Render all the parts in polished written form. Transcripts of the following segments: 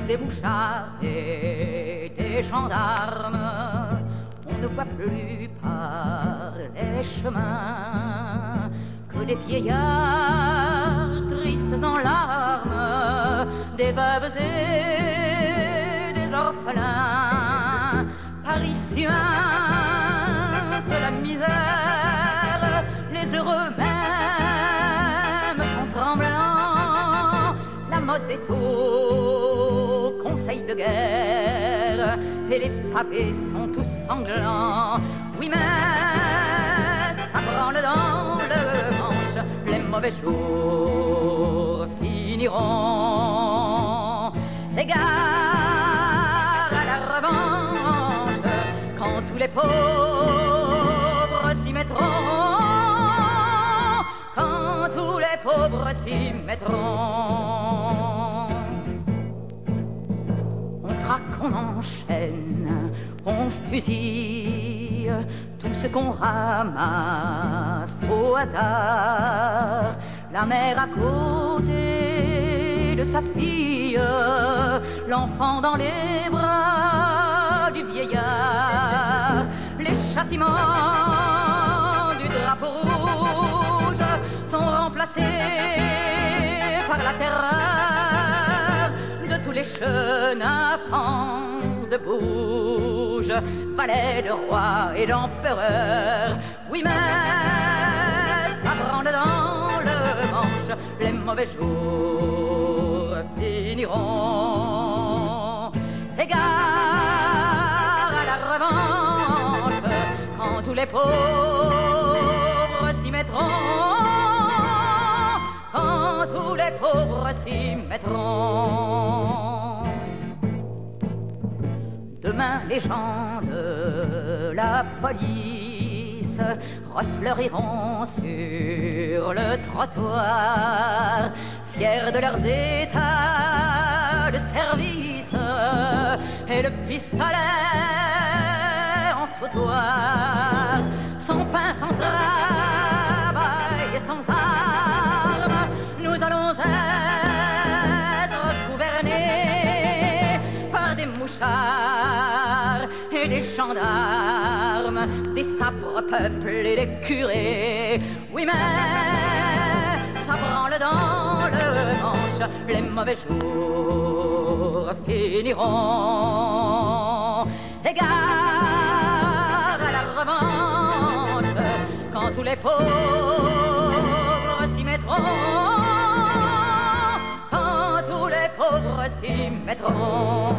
des mouchards et des gendarmes, on ne voit plus par les chemins que des vieillards tristes en larmes, des veuves et des orphelins, parisiens de la misère, les heureux même sont tremblants. La mode est au conseil de guerre et les pavés sont tous sanglants. Oui, mais ça branle dans le manche, les mauvais jours finiront. Égare à la revanche quand tous les pauvres s'y mettront, quand tous les pauvres s'y mettront. On traque, on enchaîne, on fusille tout ce qu'on ramasse au hasard. La mère à côté de sa fille, l'enfant dans les bras du vieillard. Les châtiments du drapeau rouge sont remplacés par la terreur de tous les chenapans de bouge, valets de roi et d'empereur. Oui, mais ça branle dans le manche, les mauvais jours finiront. Égare à la revanche quand tous les pauvres s'y mettront, quand tous les pauvres s'y mettront. Demain les gens de la police refleuriront sur le trottoir, fiers de leurs états de service et le pistolet en sautoir. Sans pain, sans travail et sans armes, nous allons être gouvernés par des mouchards et des gendarmes, des sabres peuplés, des curés. Oui, mais ça branle dans le manche, les mauvais jours finiront. Égare à la revanche quand tous les pauvres s'y mettront, quand tous les pauvres s'y mettront.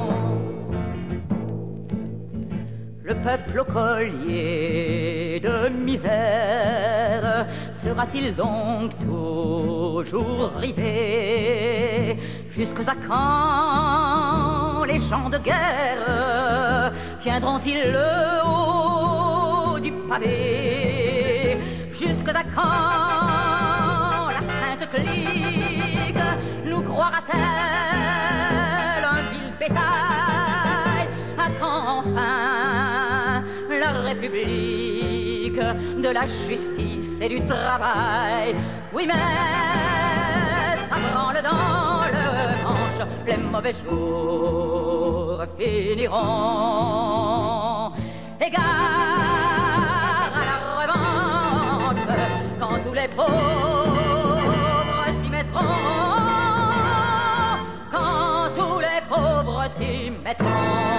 Le peuple au collier de misère sera-t-il donc toujours rivé? Jusqu'à quand les gens de guerre tiendront-ils le haut du pavé? Jusqu'à quand la sainte clique nous croira-t-elle un vil bétail? À quand enfin la République de la justice et du travail? Oui, mais ça branle dans le manche, les mauvais jours finiront. Égare à la revanche quand tous les pauvres s'y mettront, quand tous les pauvres s'y mettront.